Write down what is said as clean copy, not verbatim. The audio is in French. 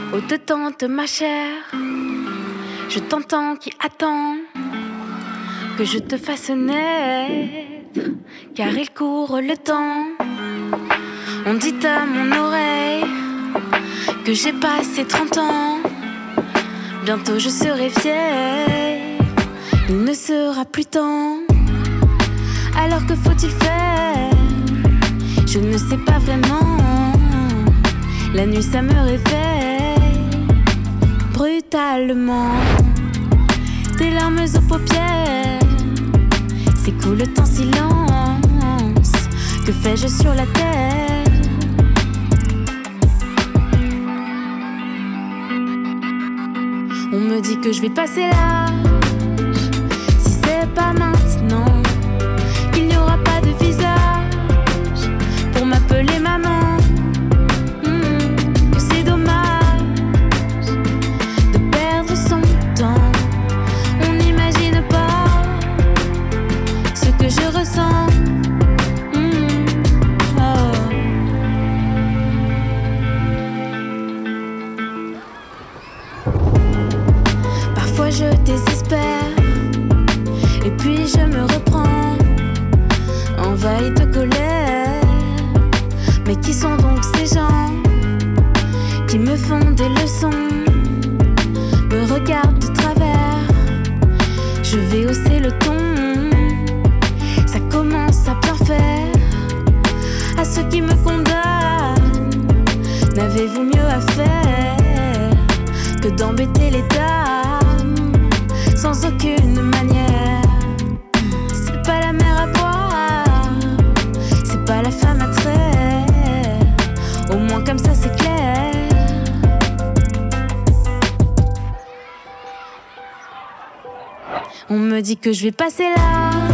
Oh, te tente ma chère, je t'entends qui attend que je te fasse naître, car il court le temps. On dit à mon oreille que j'ai passé 30 ans. Bientôt je serai vieille, il ne sera plus temps. Alors que faut-il faire? Je ne sais pas vraiment. La nuit ça me réveille brutalement. Des larmes aux paupières s'écoule en silence. Que fais-je sur la terre? On me dit que je vais passer l'âge. Si c'est pas maintenant qu'il n'y aura pas de visage pour m'appeler maman, que c'est dommage de perdre son temps. On n'imagine pas ce que je ressens. Parfois je désespère et puis je me reprends, envahi de colère. Mais qui sont donc ces gens qui me font des leçons, me regardent de travers? Je vais hausser le ton, ça commence à bien faire. À ceux qui me condamnent, n'avez-vous mieux à faire que d'embêter les dames sans aucune manière? C'est pas la mer à boire, c'est pas la femme à traire. Au moins comme ça c'est clair. On me dit que je vais passer là.